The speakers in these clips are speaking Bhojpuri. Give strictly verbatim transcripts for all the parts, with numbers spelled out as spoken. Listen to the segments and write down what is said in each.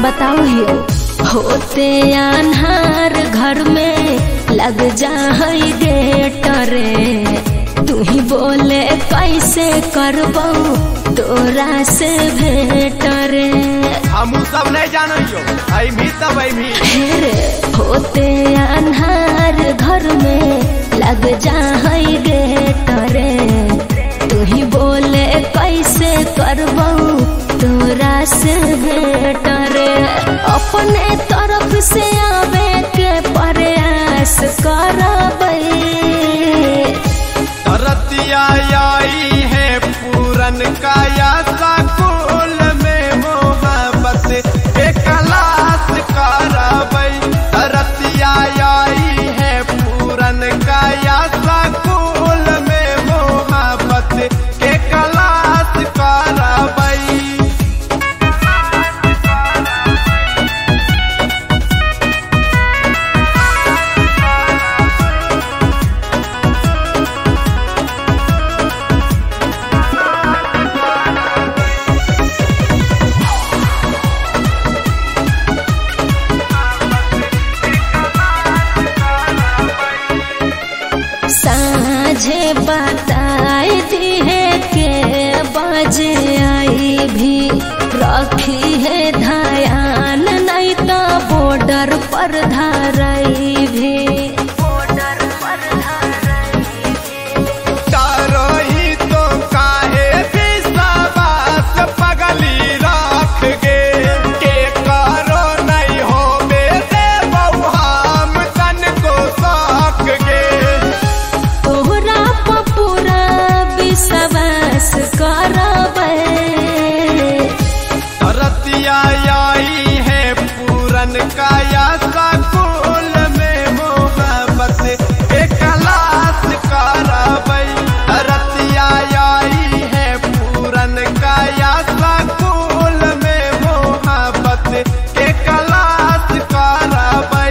बताओ हियो होते अन्हार घर में लग जा है गेट रे तू ही बोले कैसे करबो तोरा से भेट रे हम सब नहीं जानियो आई भी तब आई भी रे होते अन्हार घर में लग जा है गेट रे तू ही बोले कैसे करबो तोरा से भेट रे अपने तरफ से आवे के प्रयास करबै रतिया आई है पूरन का या साकुल में मोहब्बत एक लाश करबै रतिया आई है पूरन का या साकुल में मोहब्बत के लाश करबै साझे बताई दी है के बजे आई भी रखी है ध्यान नहीं तो बॉर्डर पर धराई भी बॉर्डर पर तारोही तो काहे विश्वास पगली रख गे के करो नहीं हो बेदे बहु तन को सक गे विश्वास करबै रतिया आई है पूरन का या साकुल में मोहब्बत एक लाश करबै रतिया आई है पूरन का या साकुल में मोहब्बत एक लाश करबै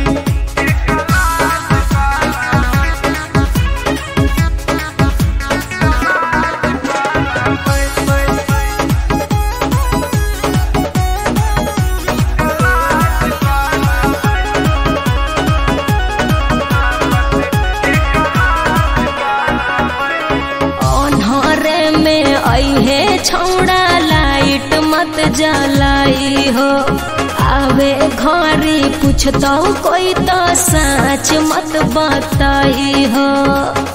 छौड़ा लाइट मत जलाई हो आवे घरी पूछतो कोई तो सच मत बताई हो।